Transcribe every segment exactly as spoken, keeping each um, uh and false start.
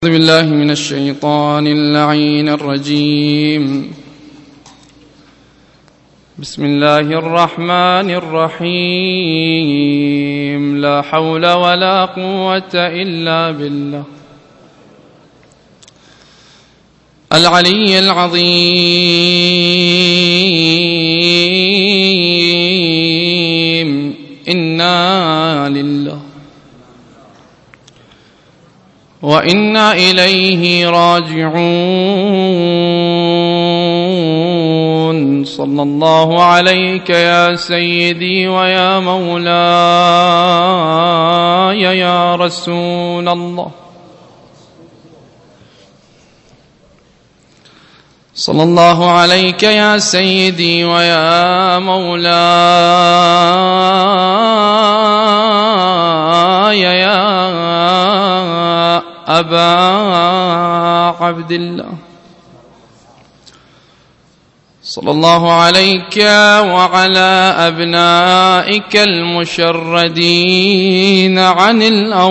أعوذ بالله من الشيطان اللعين الرجيم. بسم الله الرحمن الرحيم. لا حول ولا قوة إلا بالله العلي العظيم. إنا لله وإنا إليه راجعون. صلى الله عليك يا سيدي ويا مولاي يا رسول الله. صلى الله عليك يا سيدي ويا مولاي يا أبا عبد الله. صلى الله عليك وعلى أبنائك المشردين عن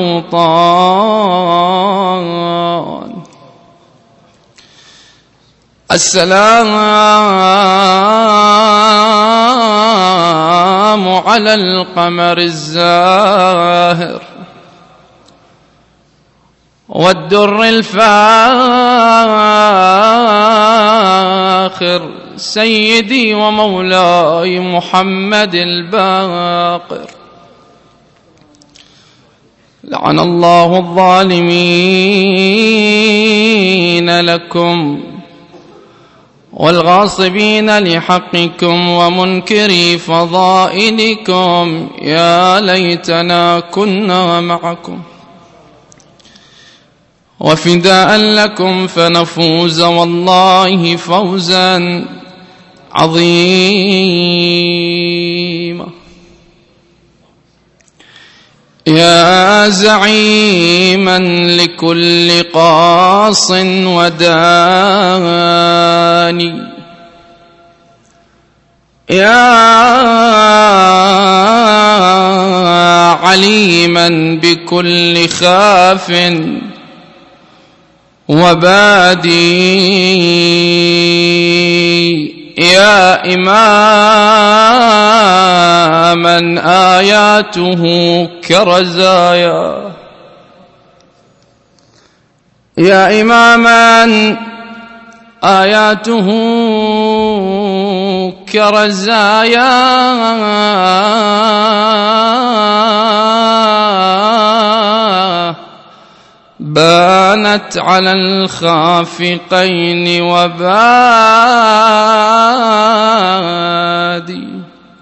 الأوطان. السلام على القمر الزاهر والدر الفاخر سيدي ومولاي محمد الباقر. لعن الله الظالمين لكم والغاصبين لحقكم ومنكري فضائلكم. يا ليتنا كنا معكم وفداء لكم فنفوز والله فوزا عظيما. يا زعيما لكل قاص وداني، يا عليما بكل خاف وبادي، يا إماما آياته كرزايا، يا إماما آياته كرزايا، بانت على الخافقين وبادي.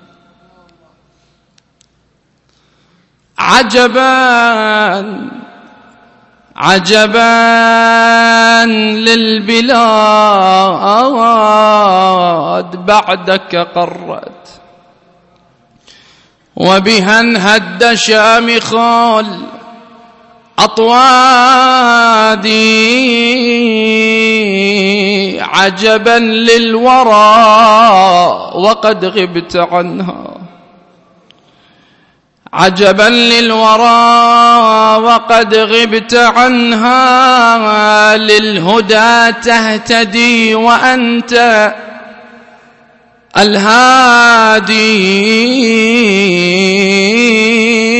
عجبا عجبا للبلاد بعدك قرت، وبها انهد شامخ أطوادي. عجبا للورى وقد غبت عنها، عجبا للورى وقد غبت عنها. للهدى تهتدي وأنت الهادي.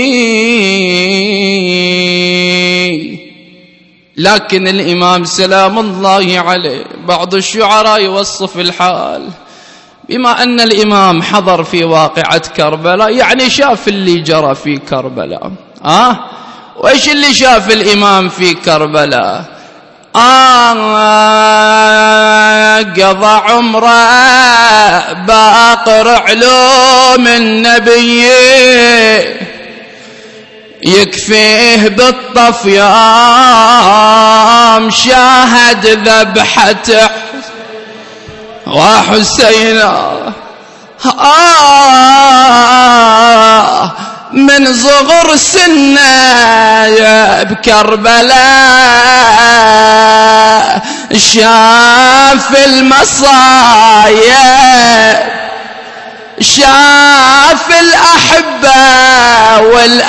لكن الإمام سلام الله عليه بعض الشعراء يوصف الحال بما أن الإمام حضر في واقعة كربلاء، يعني شاف اللي جرى في كربلاء. آه وإيش اللي شاف الإمام في كربلاء؟ آه قضى عمره باقر علوم النبي، يكفيه بالطف يوم شاهد ذبحته وحسين. آه من صغر سنه بكربلاء شاف المصايب شاف الأحبة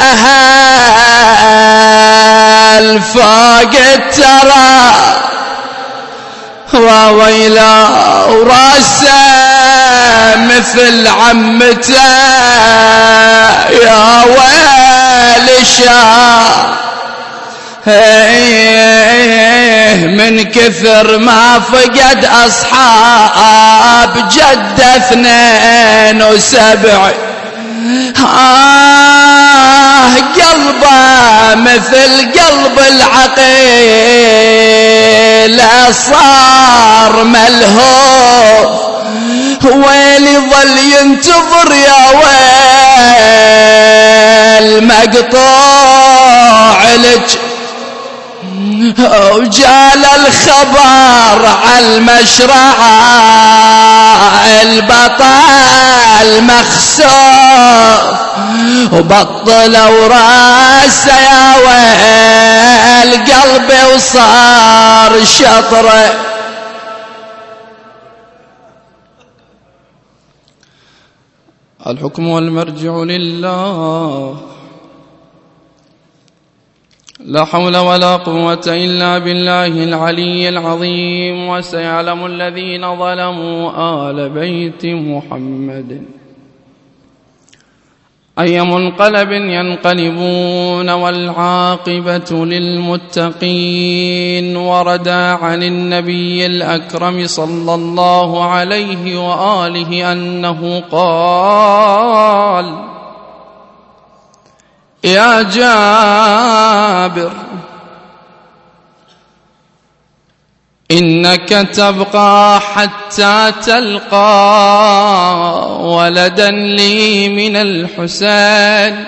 والأهل فوق الترى وويلا وراسه مثل عمته يا ويل شاف من كثر ما فقد أصحاب جد اثنين وسبع آه قلبه مثل قلب العقيل صار ملهوف ويلي ظل ينتظر يا ويل مقطوع لك وجال الخبر على المشرعة البطل مخسوف وبطلوا راسه يا ويل قلبي وصار شطره. الحكم والمرجع لله لا حول ولا قوة إلا بالله العلي العظيم. وسيعلم الذين ظلموا آل بيت محمد أي منقلب ينقلبون والعاقبة للمتقين. ورد عن النبي الأكرم صلى الله عليه وآله أنه قال: يا جابر إنك تبقى حتى تلقى ولدا لي من الحسين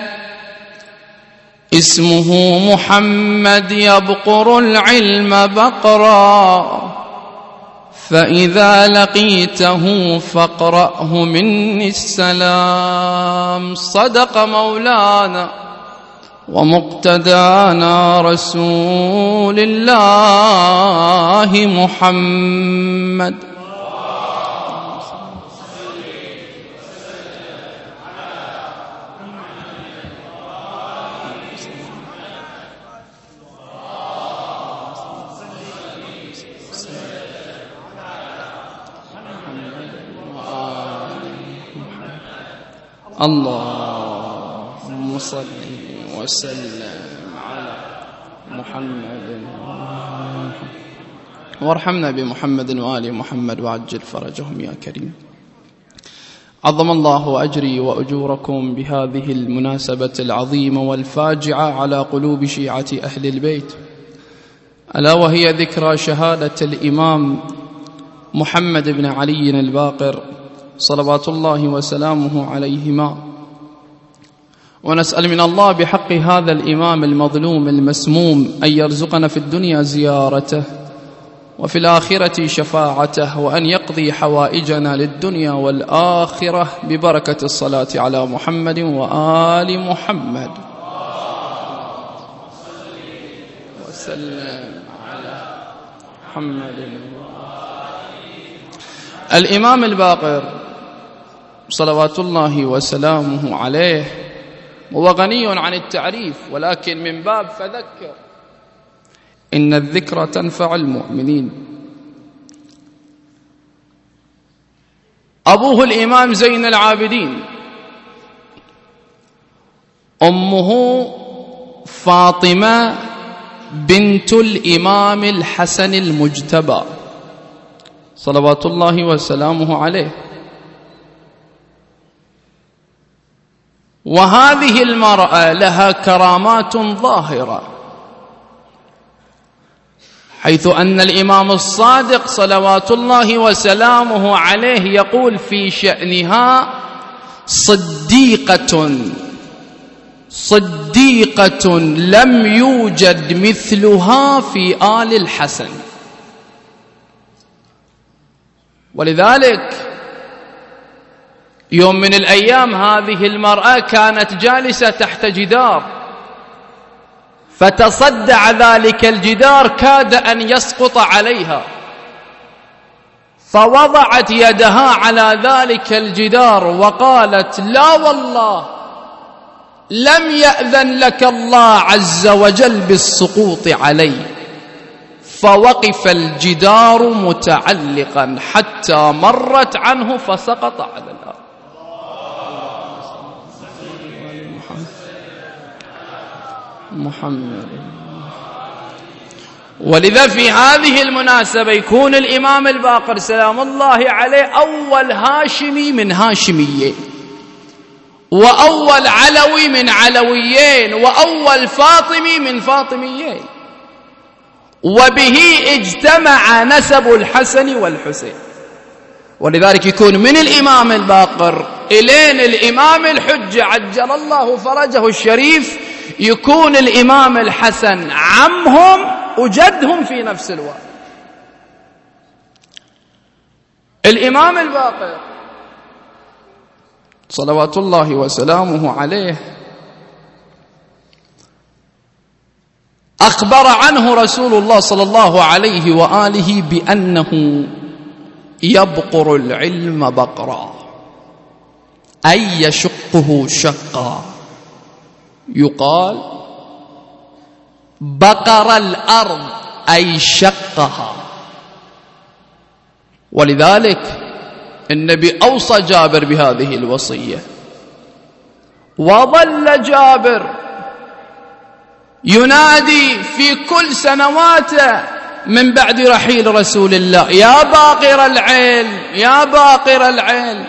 اسمه محمد يبقر العلم بقرا فإذا لقيته فاقرأه مني السلام. صدق مولانا ومقتدانا رسول الله محمد. اللهم صل وسلم على محمد وارحمنا بمحمد وآل محمد وعجل فرجهم يا كريم. عظم الله أجري وأجوركم بهذه المناسبة العظيمة والفاجعة على قلوب شيعة أهل البيت، ألا وهي ذكرى شهادة الإمام محمد بن علي الباقر صلوات الله وسلامه عليهما. ونسأل من الله بحق هذا الإمام المظلوم المسموم أن يرزقنا في الدنيا زيارته وفي الآخرة شفاعته، وأن يقضي حوائجنا للدنيا والآخرة ببركة الصلاة على محمد وآل محمد وسلم على محمد. الإمام الباقر صلوات الله وسلامه عليه هو غني عن التعريف، ولكن من باب فذكر إن الذكرى تنفع المؤمنين. أبوه الإمام زين العابدين، أمه فاطمة بنت الإمام الحسن المجتبى صلوات الله وسلامه عليه. وهذه المرأة لها كرامات ظاهرة، حيث أن الإمام الصادق صلوات الله وسلامه عليه يقول في شأنها: صديقة صديقة لم يوجد مثلها في آل الحسن. ولذلك يوم من الأيام هذه المرأة كانت جالسة تحت جدار، فتصدع ذلك الجدار كاد أن يسقط عليها، فوضعت يدها على ذلك الجدار وقالت: لا والله لم يأذن لك الله عز وجل بالسقوط علي. فوقف الجدار متعلقا حتى مرت عنه فسقط على الأرض. محمد. ولذا في هذه المناسبة يكون الإمام الباقر سلام الله عليه أول هاشمي من هاشميين، وأول علوي من علويين، وأول فاطمي من فاطميين، وبه اجتمع نسب الحسن والحسين. ولذلك يكون من الإمام الباقر إلين الإمام الحجة عجل الله فرجه الشريف، يكون الإمام الحسن عمهم وجدهم في نفس الوقت. الإمام الباقر صلوات الله وسلامه عليه أخبر عنه رسول الله صلى الله عليه وآله بأنه يبقر العلم بقرا، أي يشقه شقا. يقال بقر الأرض أي شقها. ولذلك النبي أوصى جابر بهذه الوصية، وظل جابر ينادي في كل سنواته من بعد رحيل رسول الله: يا باقر العلم، يا باقر العلم،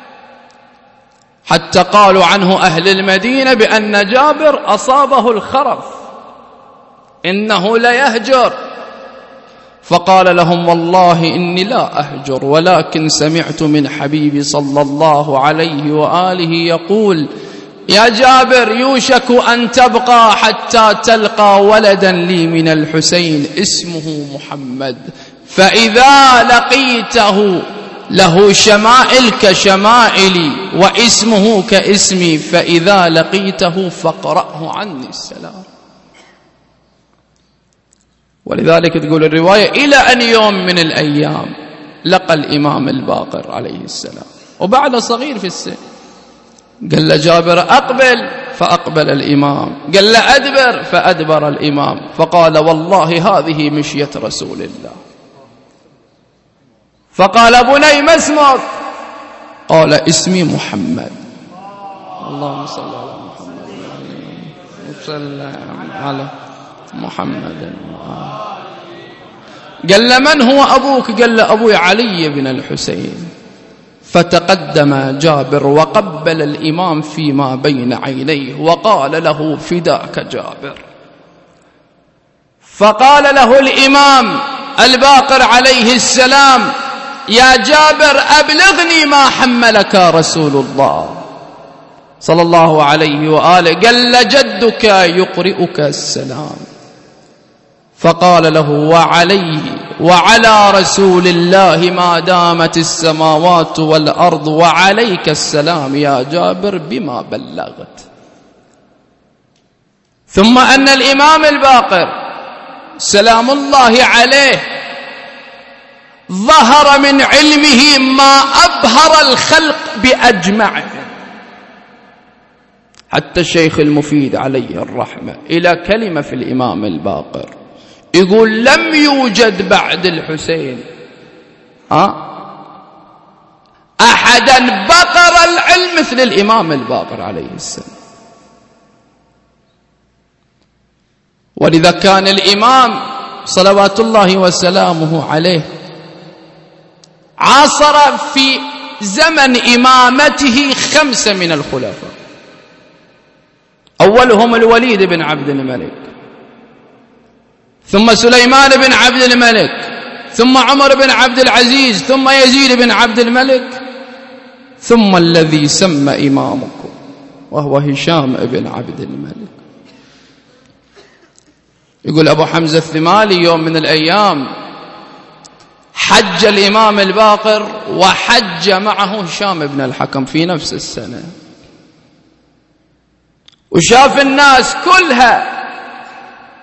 حتى قالوا عنه أهل المدينة بأن جابر أصابه الخرف، إنه ليهجر. فقال لهم: والله إني لا أهجر، ولكن سمعت من حبيبي صلى الله عليه وآله يقول: يا جابر يوشك أن تبقى حتى تلقى ولدا لي من الحسين اسمه محمد، فإذا لقيته له شمائل كشمائلي واسمه كاسمي، فإذا لقيته فاقرأه عني السلام. ولذلك تقول الرواية: إلى أن يوم من الأيام لقى الإمام الباقر عليه السلام، وبعد صغير في السن. قال له جابر: أقبل، فأقبل الإمام. قال له: أدبر، فأدبر الإمام. فقال: والله هذه مشية رسول الله. فقال: بني ما اسمك؟ قال: اسمي محمد. اللهم صل على محمد وسلم على محمد. قال له: من هو أبوك؟ قال له: أبوي علي بن الحسين. فتقدم جابر وقبل الإمام فيما بين عينيه وقال له: فداك جابر. فقال له الإمام الباقر عليه السلام: يا جابر أبلغني ما حملك رسول الله صلى الله عليه وآله. قال: لجدك يقرئك السلام. فقال له: وعليه وعلى رسول الله ما دامت السماوات والأرض وعليك السلام يا جابر بما بلغت. ثم أن الإمام الباقر سلام الله عليه ظهر من علمه ما أبهر الخلق بأجمعهم، حتى الشيخ المفيد عليه الرحمة إلى كلمة في الإمام الباقر يقول: لم يوجد بعد الحسين أه؟ أحدا بقر العلم مثل الإمام الباقر عليه السلام. ولذا كان الإمام صلوات الله وسلامه عليه عاصر في زمن إمامته خمسة من الخلفاء، أولهم الوليد بن عبد الملك، ثم سليمان بن عبد الملك، ثم عمر بن عبد العزيز، ثم يزيد بن عبد الملك، ثم الذي سمى إمامكم وهو هشام بن عبد الملك. يقول أبو حمزة الثمالي: يوم من الأيام حج الإمام الباقر وحج معه هشام بن الحكم في نفس السنة، وشاف الناس كلها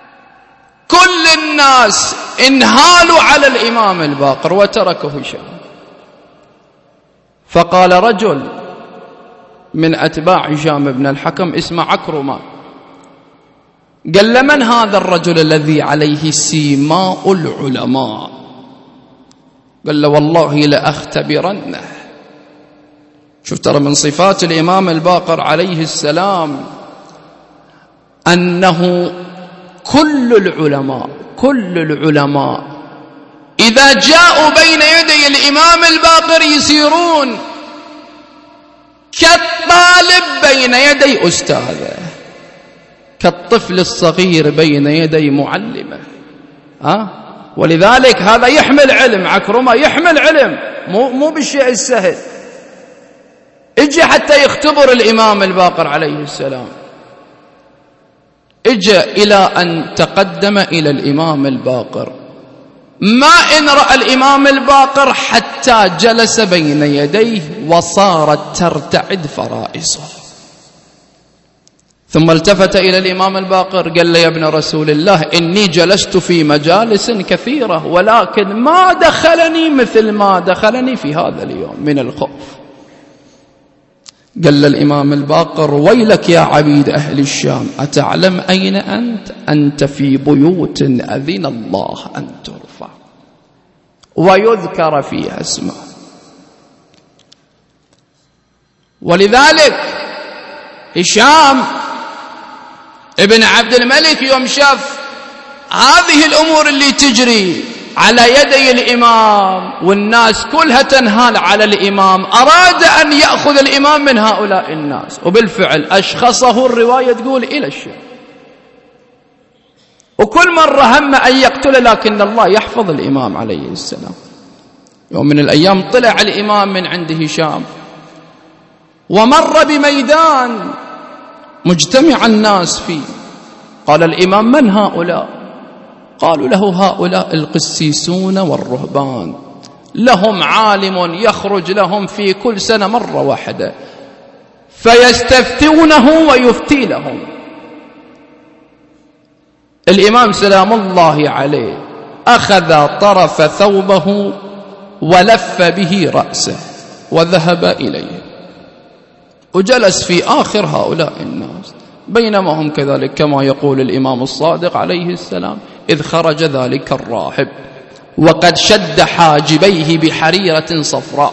كل الناس انهالوا على الإمام الباقر وتركه هشام. فقال رجل من أتباع هشام بن الحكم اسمه عكرمة، قال له: من هذا الرجل الذي عليه سيماء العلماء؟ قال له: والله لأختبرنه. شوف، ترى من صفات الإمام الباقر عليه السلام أنه كل العلماء كل العلماء إذا جاءوا بين يدي الإمام الباقر يصيرون كالطالب بين يدي أستاذه، كالطفل الصغير بين يدي معلمه. أه؟ ولذلك هذا يحمل علم، عكرمة يحمل علم، مو, مو بالشيء السهل. اجي حتى يختبر الإمام الباقر عليه السلام، اجى إلى أن تقدم إلى الإمام الباقر، ما إن رأى الإمام الباقر حتى جلس بين يديه وصارت ترتعد فرائصه، ثم التفت إلى الإمام الباقر قال له: يا ابن رسول الله، إني جلست في مجالس كثيرة ولكن ما دخلني مثل ما دخلني في هذا اليوم من الخوف. قال الإمام الباقر: ويلك يا عبيد أهل الشام، أتعلم أين أنت؟ أنت في بيوت أذن الله أن ترفع ويذكر فيها اسمه. ولذلك هشام ابن عبد الملك يوم شاف هذه الأمور اللي تجري على يدي الإمام والناس كلها تنهال على الإمام، أراد أن يأخذ الإمام من هؤلاء الناس، وبالفعل أشخصه الرواية تقول إلى الشام، وكل مرة هم أن يقتل، لكن الله يحفظ الإمام عليه السلام. يوم من الأيام طلع الإمام من عند هشام ومر بميدان مجتمع الناس فيه، قال الإمام: من هؤلاء؟ قالوا له: هؤلاء القسيسون والرهبان، لهم عالم يخرج لهم في كل سنة مرة واحدة فيستفتونه ويفتي لهم. الإمام سلام الله عليه أخذ طرف ثوبه ولف به رأسه وذهب إليه وجلس في آخر هؤلاء الناس، بينما هم كذلك كما يقول الإمام الصادق عليه السلام: إذ خرج ذلك الراهب وقد شد حاجبيه بحريرة صفراء،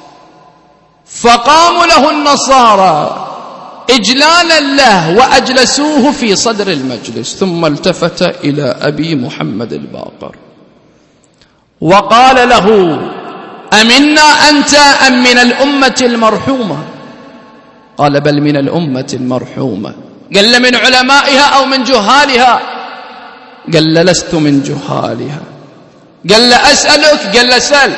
فقاموا له النصارى إجلالا له وأجلسوه في صدر المجلس، ثم التفت إلى أبي محمد الباقر وقال له: أمنا أنت أم من الأمة المرحومة؟ قال: بل من الأمة المرحومة. قال له: من علمائها أو من جهالها؟ قال له: لست من جهالها. قال له: أسألك؟ قال له: سل.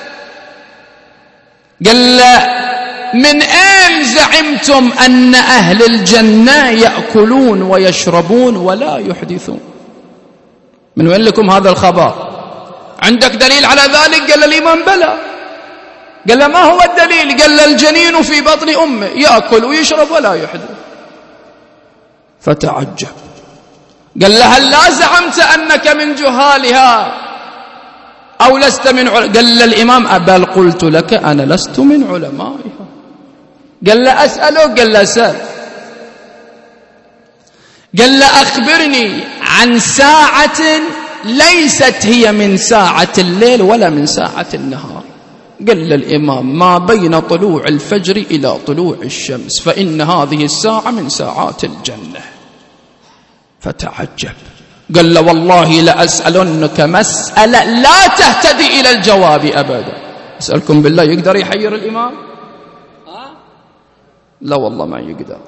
قال له: من أين زعمتم أن أهل الجنة يأكلون ويشربون ولا يحدثون؟ من وين لكم هذا الخبر؟ عندك دليل على ذلك؟ قال الإمام: بلى. قال له: ما هو الدليل؟ قال له: الجنين في بطن أمه يأكل ويشرب ولا يحدث. فتعجب، قال له: هل لا زعمت أنك من جهالها أو لست من علمائها؟ قال له الإمام: بل قلت لك أنا لست من علمائها. قال له: أسألك؟ قال له: سأل. قال له: أخبرني عن ساعة ليست هي من ساعة الليل ولا من ساعة النهار. قال الإمام: ما بين طلوع الفجر إلى طلوع الشمس، فإن هذه الساعة من ساعات الجنة. فتعجب، قال له: والله لأسألنك مسألة لا تهتدي إلى الجواب أبدا. أسألكم بالله، يقدر يحير الإمام؟ لا والله ما يقدر.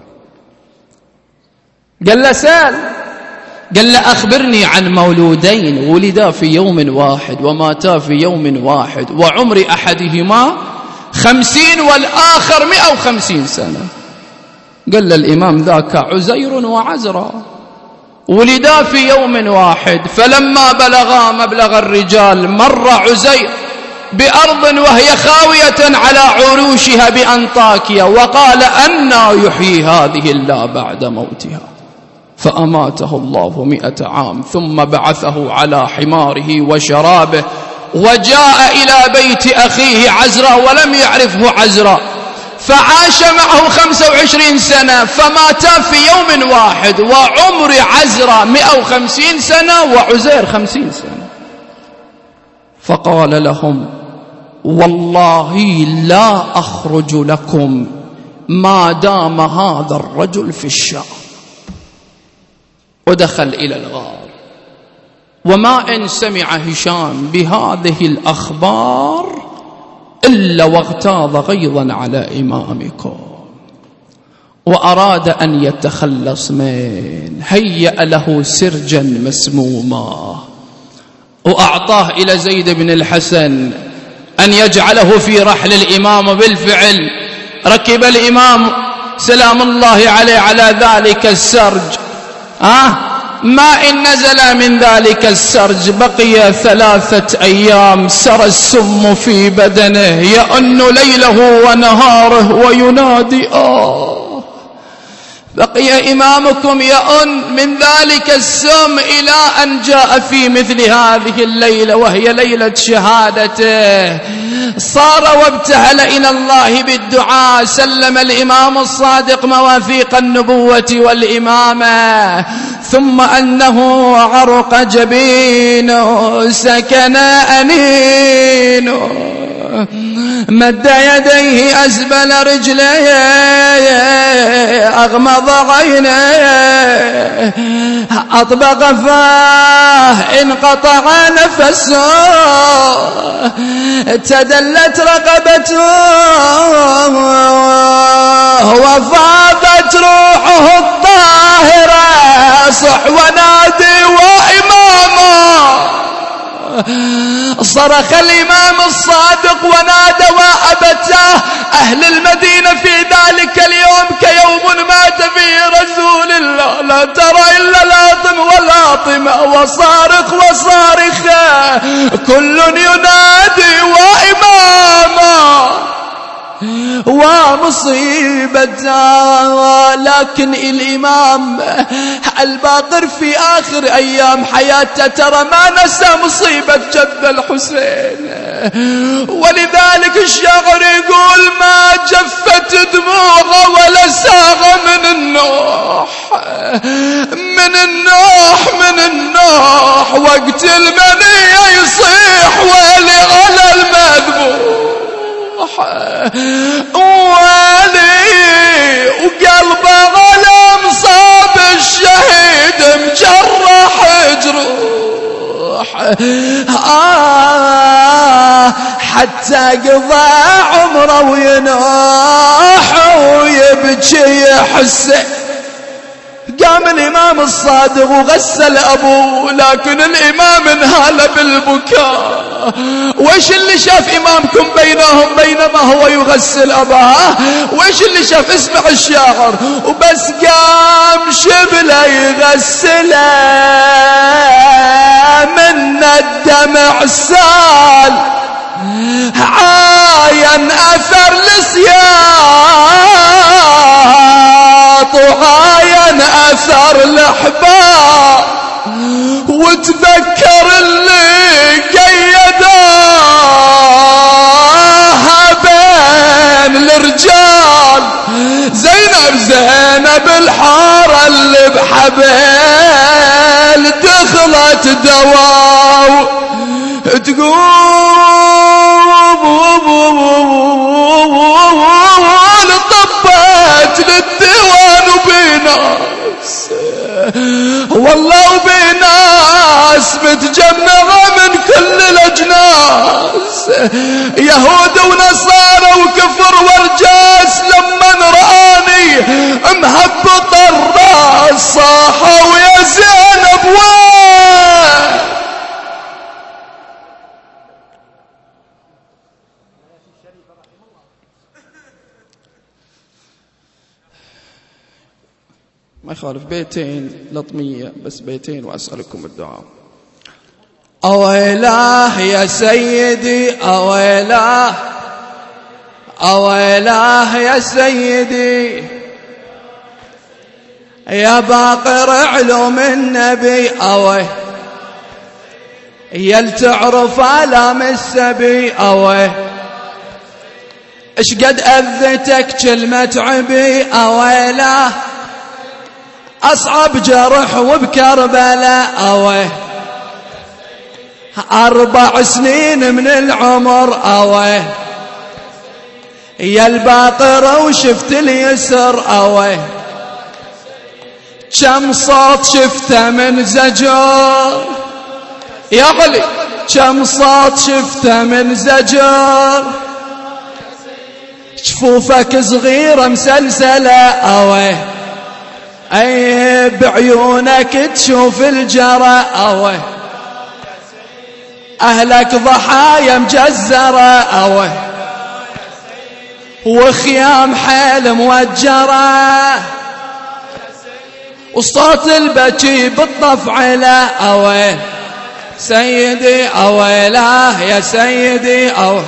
قال له: سأل. قال له: أخبرني عن مولودين ولدا في يوم واحد وماتا في يوم واحد، وعمر أحدهما خمسين والآخر مئة وخمسين سنة. قال له الإمام: ذاك عزير وعزرا، ولدا في يوم واحد، فلما بلغا مبلغ الرجال مر عزير بأرض وهي خاوية على عروشها بأنطاكيا، وقال: أنى يحيي هذه الله بعد موتها؟ فأماته الله مئة عام، ثم بعثه على حماره وشرابه وجاء إلى بيت أخيه عزرا ولم يعرفه عزرا، فعاش معه خمسة وعشرين سنة، فماتا في يوم واحد، وعمر عزرا مئة وخمسين سنة وعزير خمسين سنة. فقال لهم: والله لا أخرج لكم ما دام هذا الرجل في الشام. ودخل إلى الغار، وما إن سمع هشام بهذه الأخبار إلا واغتاظ غيظا على إمامكم، وأراد أن يتخلص منه. هيأ له سرجا مسموما وأعطاه إلى زيد بن الحسن أن يجعله في رحل الإمام. بالفعل ركب الإمام سلام الله عليه على ذلك السرج. آه ما إن نزل من ذلك السرج بقي ثلاثة أيام، سرى السم في بدنه يئن ليله ونهاره وينادي: آه بقي إمامكم يئن من ذلك السم، إلى أن جاء في مثل هذه الليلة وهي ليلة شهادته. صار وابتهل إلى الله بالدعاء. سلم الإمام الصادق مواثيق النبوة والإمامة، ثم أنه عرق جبينه، سكن أنينه، مد يديه أسبل رجليه، أغمض عينيه، أطبق فاه، انقطع نفسه، تدلت رقبته، وفاضت روحه الطاهرة. صح ونادي وإماما. صرخ الإمام الصادق ونادى: وأبتاه أهل المدينة في ذلك اليوم كيوم مات فيه رسول الله، لا ترى إلا لاطم ولاطمة وصارخ وصارخة، كل ينادي وإماما ومصيبته. لكن الإمام الباقر في آخر أيام حياته ترى ما نسى مصيبة جد الحسين، ولذلك الشاعر يقول: ما جفت دموعه ولا ساغ من النوح، من النوح من النوح، وقت المنية يصيح ويلي على المذبوح، ويلي وقلبه على مصاب الشهيد مجرح جروح. آه حتى قضى عمره وينوح ويبكي يحسن. قام الإمام الصادق وغسل أبوه، لكن الإمام انهال بالبكاء. وإيش اللي شاف إمامكم بينهم بينما هو يغسل أباه؟ وإيش اللي شاف؟ اسمع الشاعر: وبس قام شبله يغسله من الدمع سال، عاين أثر السياط وعاين أثر الأحباب، وتذكر اللي قيداها بين الرجال، زينب زينب الحارة اللي بحبيل دخلت دواو، تقول طبت للديوان وبناس، والله وبناس متجمعة من كل الأجناس، يهود ونصارى وكفر ورجاس. لما رآني مهبط الراس صاحوا يا زينب وين؟ ما يخالف بيتين لطمية، بس بيتين وأسألكم الدعاء. أويلاه يا سيدي، أويلاه أويلاه يا سيدي، يا باقر علوم النبي، أوي يل تعرف آلام السبي أوه اشقد أذتك كلمة عبي أويله أصعب جرح وبكربلاء أوه أربع سنين من العمر أوه يا الباطرة وشفت اليسر أوه كم صوت شفته من زجر يا علي كم صوت شفته من زجر جفوفك صغيرة مسلسلة أوه أي بعيونك تشوف الجرى أوه أهلك ضحايا مجزرة أوه وخيام حيل موجرة وصوت البكي بالطفع لا أوه سيدي أوه لا يا سيدي أوه.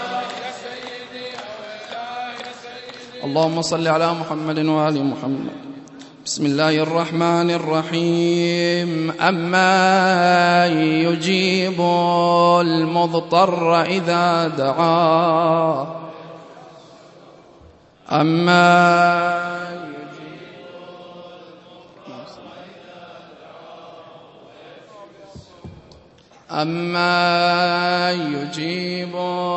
اللهم صل على محمد وآل محمد. بسم الله الرحمن الرحيم. أما يجيب المضطر إذا دعاه أما أما يجيب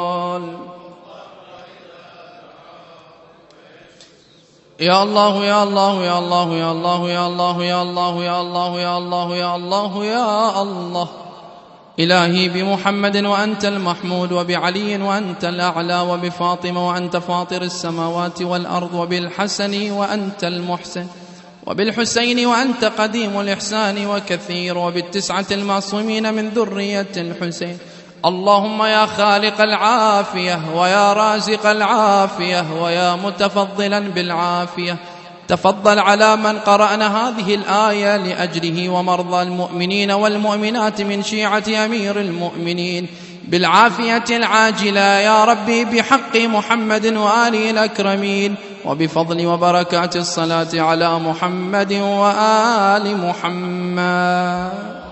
يا الله يا الله يا الله يا الله يا الله يا الله يا الله يا الله يا الله يا الله إلهي بمحمد وأنت المحمود وبعلي وأنت الأعلى وبفاطمة وأنت فاطر السماوات والأرض وبالحسن وأنت المحسن وبالحسين وأنت قديم الإحسان وكثير وبالتسعة المعصومين من ذرية الحسين. اللهم يا خالق العافية ويا رازق العافية ويا متفضلا بالعافية تفضل على من قرأنا هذه الآية لأجله ومرضى المؤمنين والمؤمنات من شيعة أمير المؤمنين بالعافية العاجلة يا ربي بحق محمد وآله الأكرمين وبفضل وبركات الصلاة على محمد وآل محمد.